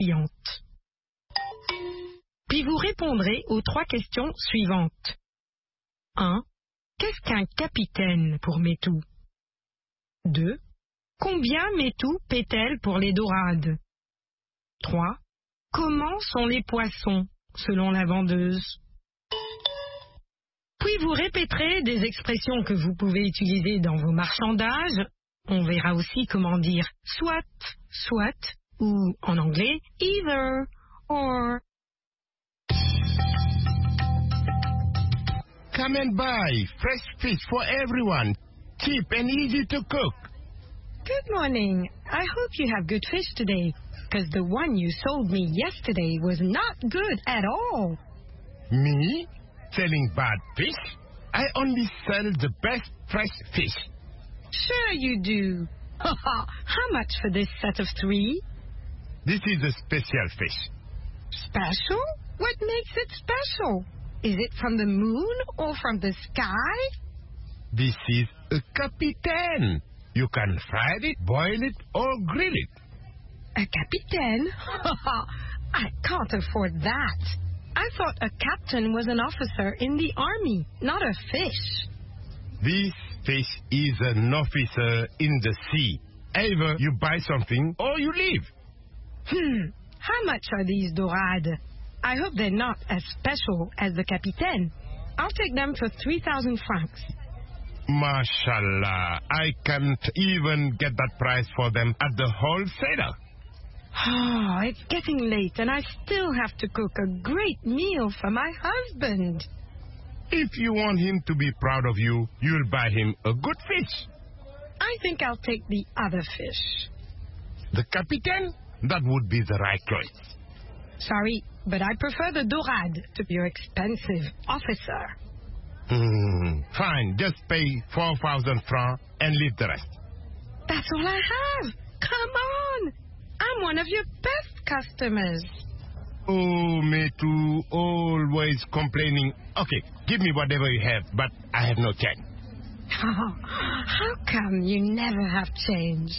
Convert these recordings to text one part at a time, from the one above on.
cliente. Puis vous répondrez aux 3 questions suivantes. 1. Qu'est-ce qu'un capitaine pour Métou? 2. Combien Métou paie-t-elle pour les dorades? 3. Comment sont les poissons selon la vendeuse? Puis vous répéterez des expressions que vous pouvez utiliser dans vos marchandages. On verra aussi comment dire soit, soit, ou en anglais either, or. Come and buy fresh fish for everyone, cheap and easy to cook. Good morning. I hope you have good fish today, because the one you sold me yesterday was not good at all. Me? Selling bad fish? I only sell the best fresh fish. Sure you do. How much for this set of 3? This is a special fish. Special? What makes it special? Is it from the moon or from the sky? This is a capitaine. You can fry it, boil it, or grill it. A capitaine? I can't afford that. I thought a captain was an officer in the army, not a fish. This fish is an officer in the sea. Either you buy something or you leave. How much are these dorades? I hope they're not as special as the capitaine. I'll take them for 3,000 francs. Mashallah, I can't even get that price for them at the wholesaler. Oh, it's getting late and I still have to cook a great meal for my husband. If you want him to be proud of you, you'll buy him a good fish. I think I'll take the other fish. The capitaine? That would be the right choice. Sorry, but I prefer the dorade to your expensive officer. Fine, just pay 4,000 francs and leave the rest. That's all I have. Come on. I'm one of your best customers. Oh, Métou, always complaining. Okay, give me whatever you have, but I have no change. Oh, how come you never have change?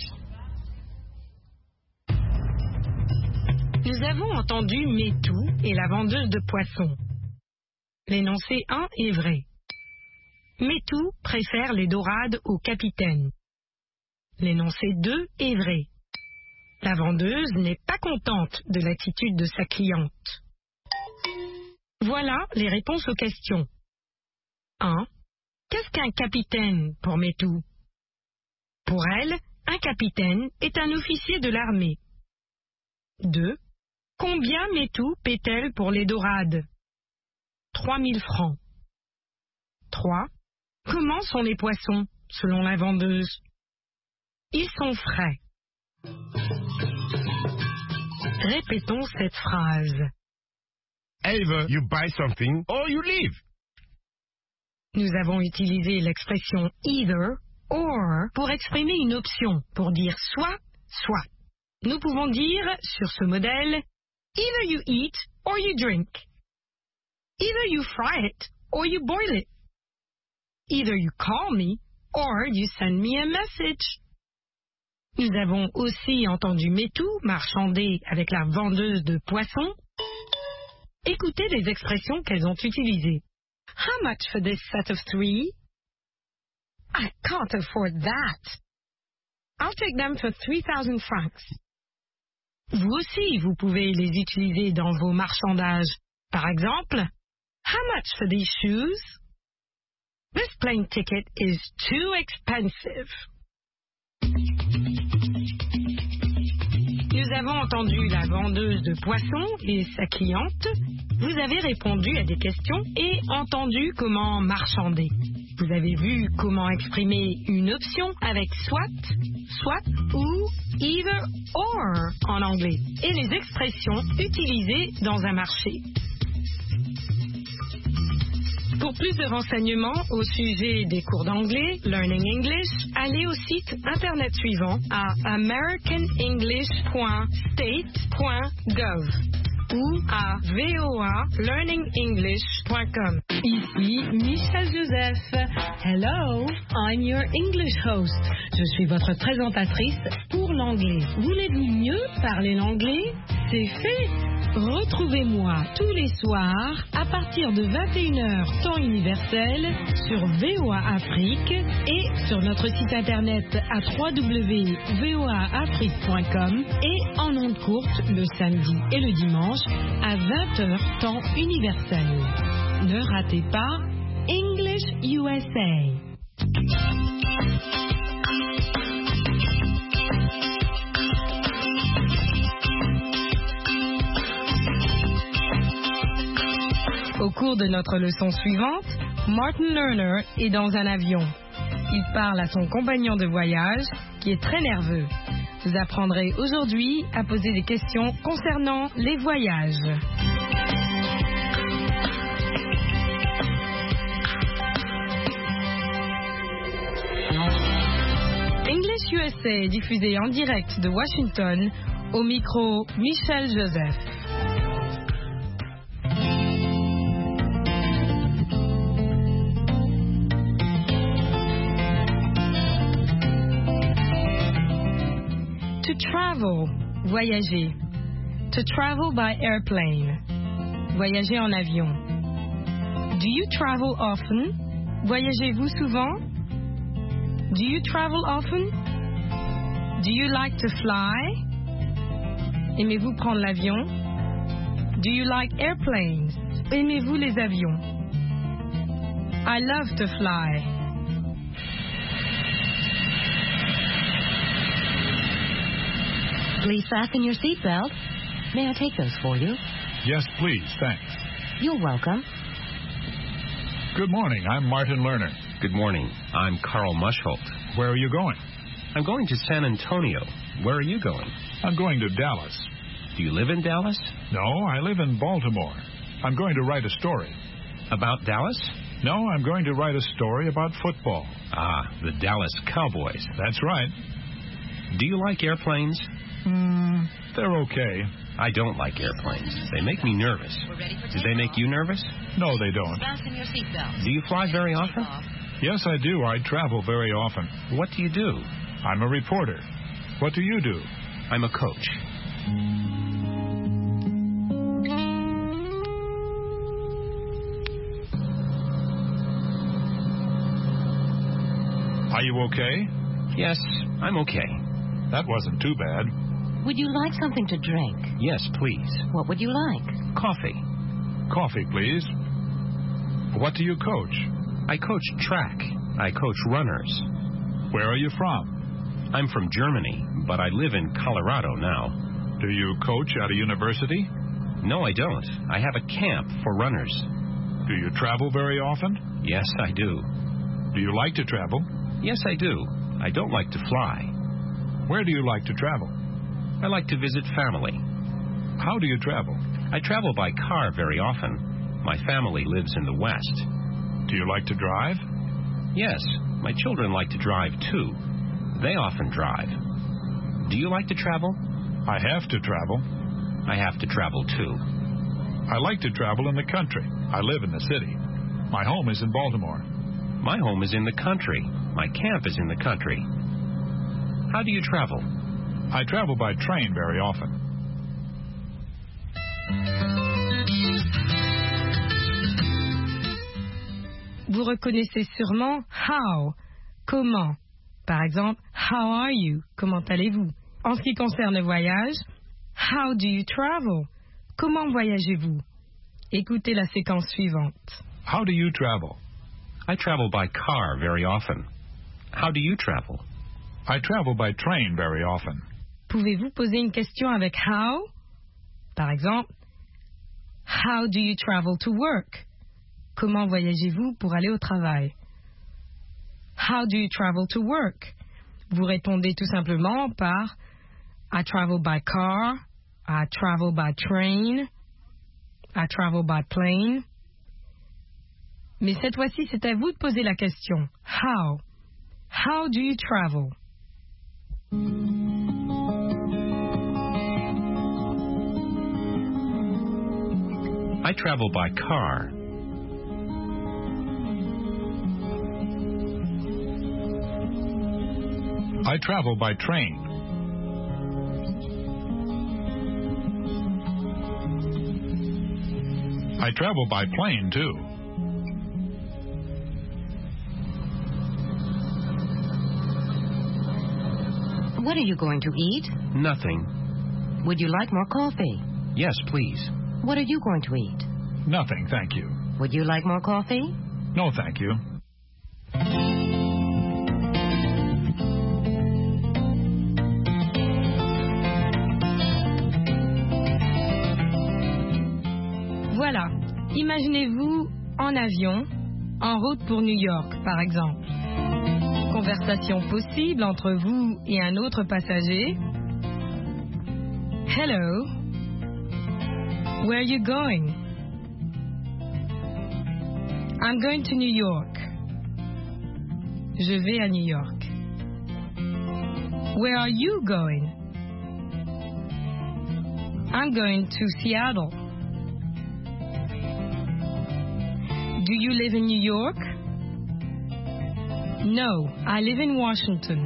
Nous avons entendu Métou et la vendeuse de poissons. L'énoncé 1 est vrai. Métou préfère les dorades au capitaine. L'énoncé 2 est vrai. La vendeuse n'est pas contente de l'attitude de sa cliente. Voilà les réponses aux questions. 1. Qu'est-ce qu'un capitaine pour Métou? Pour elle, un capitaine est un officier de l'armée. 2. Combien Métou paie-t-elle pour les dorades? 3 000 francs. 3. Comment sont les poissons, selon la vendeuse? Ils sont frais. Répétons cette phrase. Either you buy something or you leave. Nous avons utilisé l'expression either, or pour exprimer une option, pour dire soit, soit. Nous pouvons dire, sur ce modèle, either you eat or you drink. Either you fry it or you boil it. Either you call me or you send me a message. Nous avons aussi entendu Métou marchander avec la vendeuse de poissons. Écoutez les expressions qu'elles ont utilisées. How much for this set of 3? I can't afford that. I'll take them for 3,000 francs. Vous aussi, vous pouvez les utiliser dans vos marchandages. Par exemple, how much for these shoes? This plane ticket is too expensive. Nous avons entendu la vendeuse de poissons et sa cliente. Vous avez répondu à des questions et entendu comment marchander. Vous avez vu comment exprimer une option avec soit, soit ou either or en anglais et les expressions utilisées dans un marché. Pour plus de renseignements au sujet des cours d'anglais, Learning English, allez au site internet suivant à americanenglish.state.gov. ou à voalearningenglish.com. Ici Michel Joseph. Hello, I'm your English host. Je suis votre présentatrice pour l'anglais. Voulez-vous mieux parler l'anglais? C'est fait. Retrouvez-moi tous les soirs à partir de 21h temps universel sur VOA Afrique et sur notre site internet à www.voaafrique.com et en ondes courtes le samedi et le dimanche à 20h temps universel. Ne ratez pas English USA. Au cours de notre leçon suivante, Martin Lerner est dans un avion. Il parle à son compagnon de voyage, qui est très nerveux. Vous apprendrez aujourd'hui à poser des questions concernant les voyages. English USA est diffusé en direct de Washington, au micro Michel Joseph. To travel, voyager. To travel by airplane, voyager en avion. Do you travel often? Voyagez-vous souvent? Do you travel often? Do you like to fly? Aimez-vous prendre l'avion? Do you like airplanes? Aimez-vous les avions? I love to fly. Please fasten your seatbelt. May I take those for you? Yes, please. Thanks. You're welcome. Good morning. I'm Martin Lerner. Good morning. I'm Carl Mushholt. Where are you going? I'm going to San Antonio. Where are you going? I'm going to Dallas. Do you live in Dallas? No, I live in Baltimore. I'm going to write a story. About Dallas? No, I'm going to write a story about football. Ah, the Dallas Cowboys. That's right. Do you like airplanes? They're okay. I don't like airplanes. They make me nervous. Do they make you nervous? No, they don't. Fasten your seatbelt. Do you fly very often? Yes, I do. I travel very often. What do you do? I'm a reporter. What do you do? I'm a coach. Are you okay? Yes, I'm okay. That wasn't too bad. Would you like something to drink? Yes, please. What would you like? Coffee. Coffee, please. What do you coach? I coach track. I coach runners. Where are you from? I'm from Germany, but I live in Colorado now. Do you coach at a university? No, I don't. I have a camp for runners. Do you travel very often? Yes, I do. Do you like to travel? Yes, I do. I don't like to fly. Where do you like to travel? I like to visit family. How do you travel? I travel by car very often. My family lives in the West. Do you like to drive? Yes, my children like to drive too. They often drive. Do you like to travel? I have to travel. I have to travel too. I like to travel in the country. I live in the city. My home is in Baltimore. My home is in the country. My camp is in the country. How do you travel? I travel by train very often. Vous reconnaissez sûrement how, comment. Par exemple, how are you? Comment allez-vous? En ce qui concerne le voyage, how do you travel? Comment voyagez-vous? Écoutez la séquence suivante. How do you travel? I travel by car very often. How do you travel? I travel by train very often. Pouvez-vous poser une question avec how? Par exemple, how do you travel to work? Comment voyagez-vous pour aller au travail? How do you travel to work? Vous répondez tout simplement par I travel by car, I travel by train, I travel by plane. Mais cette fois-ci, c'est à vous de poser la question. How? How do you travel? I travel by car. I travel by train. I travel by plane, too. What are you going to eat? Nothing. Would you like more coffee? Yes, please. What are you going to eat? Nothing, thank you. Would you like more coffee? No, thank you. Voilà, imaginez-vous en avion, en route pour New York, par exemple. Conversation possible entre vous et un autre passager. Hello, where are you going? I'm going to New York. Je vais à New York. Where are you going? I'm going to Seattle. Do you live in New York? No, I live in Washington.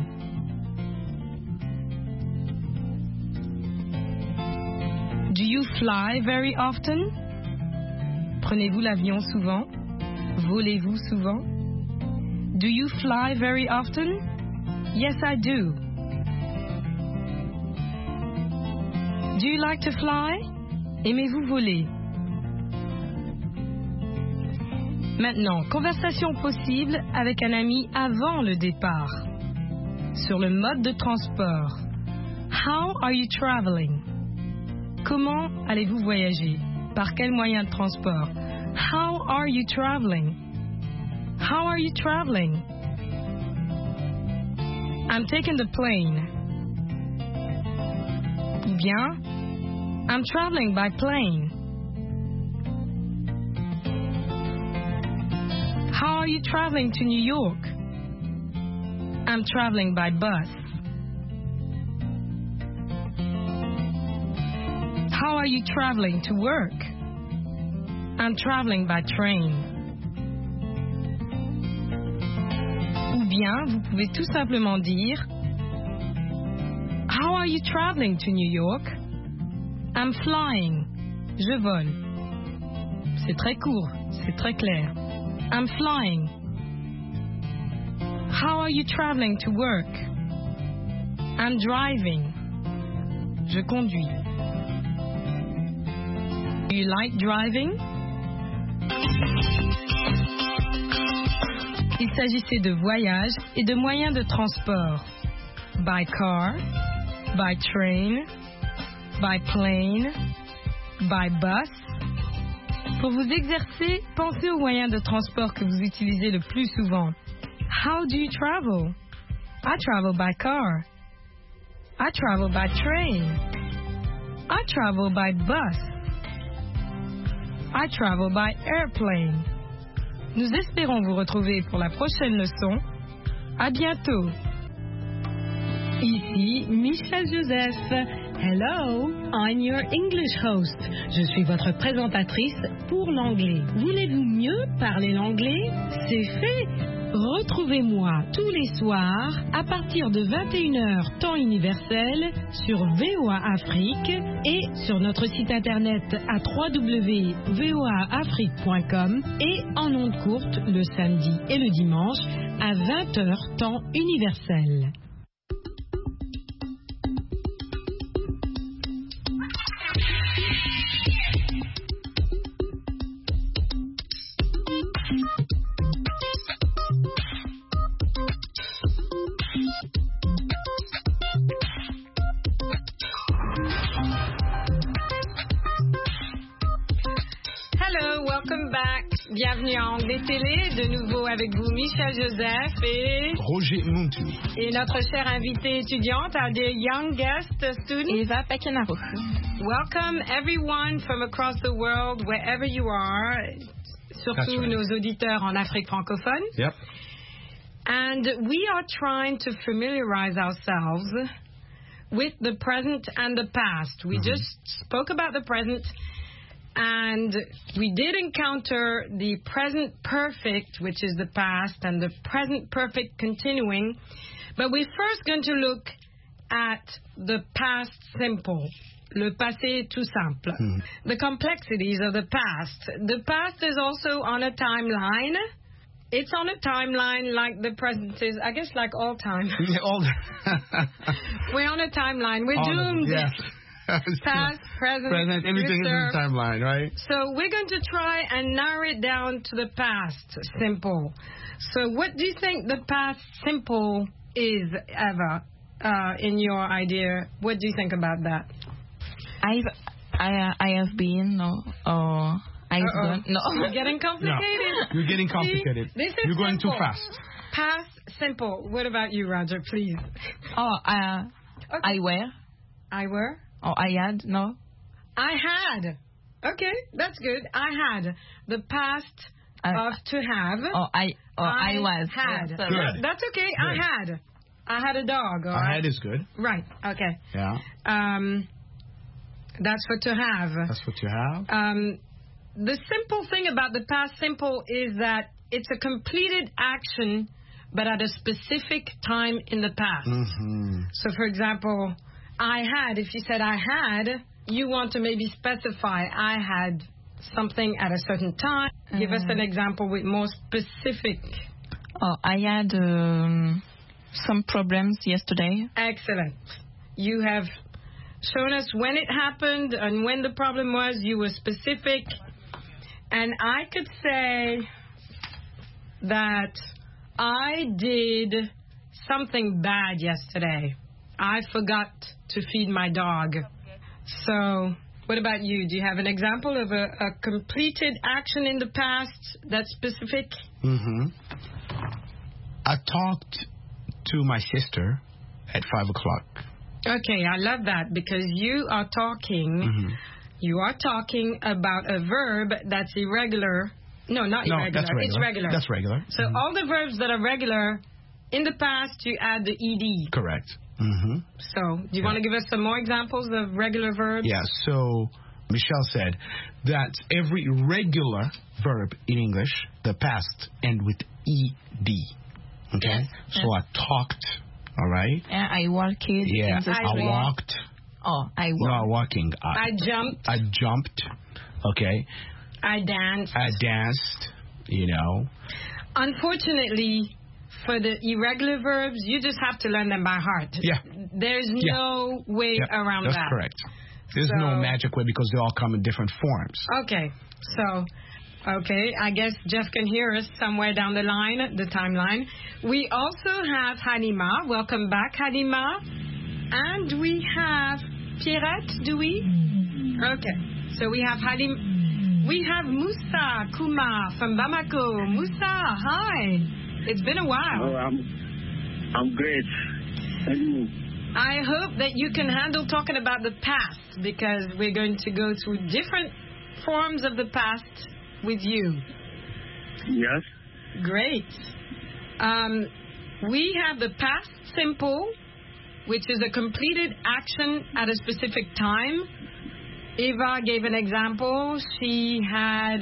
Do you fly very often? Prenez-vous l'avion souvent? Volez-vous souvent? Do you fly very often? Yes, I do. Do you like to fly? Aimez-vous voler? Maintenant, conversation possible avec un ami avant le départ. Sur le mode de transport. How are you traveling? Comment allez-vous voyager? Par quel moyen de transport? How are you traveling? How are you traveling? I'm taking the plane. Ou bien, I'm traveling by plane. How are you traveling to New York? I'm traveling by bus. How are you traveling to work? I'm traveling by train. Ou bien, vous pouvez tout simplement dire How are you traveling to New York? I'm flying. Je vole. C'est très court, c'est très clair. I'm flying. How are you traveling to work? I'm driving. Je conduis. Do you like driving? Il s'agissait de voyages et de moyens de transport. By car, by train, by plane, by bus. Pour vous exercer, pensez aux moyens de transport que vous utilisez le plus souvent. How do you travel? I travel by car. I travel by train. I travel by bus. I travel by airplane. Nous espérons vous retrouver pour la prochaine leçon. À bientôt. Ici Michel Joseph. Hello, I'm your English host. Je suis votre présentatrice pour l'anglais. Voulez-vous mieux parler l'anglais? C'est fait. Retrouvez-moi tous les soirs à partir de 21h temps universel sur VOA Afrique et sur notre site internet à www.voaafrique.com et en ondes courtes le samedi et le dimanche à 20h temps universel. Bienvenue à Anglais Télé, de nouveau avec vous Michel Joseph et Roger Muntu. Et notre chère invitée étudiante, our dear young guest student, Eva Pekenaro. Welcome everyone from across the world, wherever you are, surtout right. nos auditeurs en Afrique francophone. Yep. And we are trying to familiarize ourselves with the present and the past. We just spoke about the present. And we did encounter the present perfect, which is the past, and the present perfect continuing. But we're first going to look at the past simple. Le passé tout simple. The complexities of the past. The past is also on a timeline. It's on a timeline like the present is, I guess, like all time. We're on a timeline. We're doomed. Yes. Past, present, everything is in the timeline, right? So we're going to try and narrow it down to the past simple. So what do you think the past simple is, Eva, in your idea? What do you think about that? I have been, no, or I've done, no. You're getting complicated. No. You're getting complicated. See, You're going simple. too fast. Past simple. What about you, Roger, please? I were. I were? Or I had, no. I had. Okay, that's good. I had. The past of to have. I was. Had. Yeah, good. That's okay. Good. I had a dog. I had is good. Right. Okay. Yeah. That's for to have. That's what you have. The simple thing about the past simple is that it's a completed action, but at a specific time in the past. Mm-hmm. So, for example, I had, if you said I had, you want to maybe specify I had something at a certain time. Give us an example with more specific. I had some problems yesterday. Excellent. You have shown us when it happened and when the problem was. You were specific. And I could say that I did something bad yesterday. I forgot to feed my dog. So, what about you? Do you have an example of a completed action in the past that's specific? Mm-hmm. I talked to my sister at 5 o'clock. Okay, I love that because you are talking. You are talking about a verb that's irregular. No, not irregular. That's regular. It's regular. That's regular. So all the verbs that are regular, in the past, you add the ed. Correct. Mm-hmm. So, do you want to give us some more examples of regular verbs? Yeah, so Michelle said that every regular verb in English, the past, end with ed. Okay? Yes. So I talked, all right? I walked. Yeah, in the I street. walked. I walked. No, walking. I jumped. I jumped. Okay. I danced. I danced, you know. Unfortunately, for the irregular verbs, you just have to learn them by heart. Yeah. There's no way around that's that. That's correct. There's no magic way because they all come in different forms. Okay. So, I guess Jeff can hear us somewhere down the line, the timeline. We also have Halima. Welcome back, Halima. And we have Pierrette, do we? Okay. So we have Halima. We have Moussa Kuma from Bamako. Moussa, hi. It's been a while. Oh, I'm great. And you? I hope that you can handle talking about the past because we're going to go through different forms of the past with you. Yes. Great. We have the past simple, which is a completed action at a specific time. Eva gave an example. She had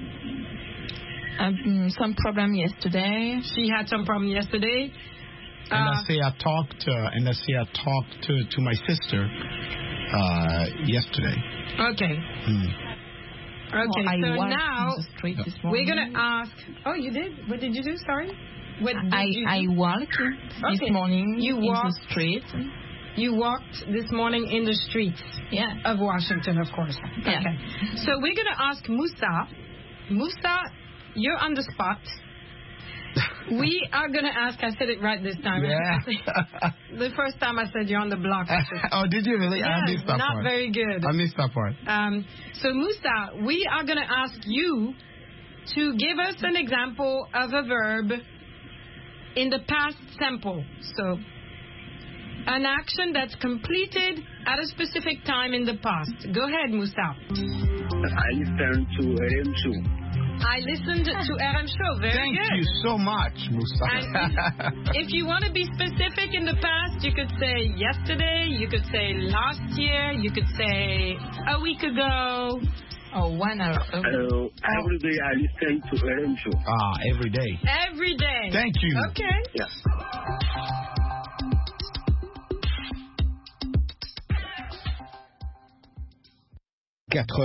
some problem yesterday. She had some problem yesterday. And let's say I talked to my sister yesterday. Okay. Okay. So now we're gonna ask. Oh, you did? What did you do? Sorry. What did you do? I walked this morning in the street. You walked this morning in the streets of Washington, of course. Yeah. Okay. So we're going to ask Moussa. Moussa, you're on the spot. We are going to ask, I said it right this time. Yeah. The first time I said you're on the block. Oh, did you really? Yes, I missed that part. Not very good. I missed that part. So Moussa, we are going to ask you to give us an example of a verb in the past simple. So, an action that's completed at a specific time in the past. Go ahead, Moussa. I listened to RM Show. I listened to RM Show. Very Thank good. you so much, Moussa. And if you want to be specific in the past, you could say yesterday, you could say last year, you could say a week ago. Oh, 1 hour. Every day I listen to RM show. Every day. Every day. Thank you. Okay. Yeah.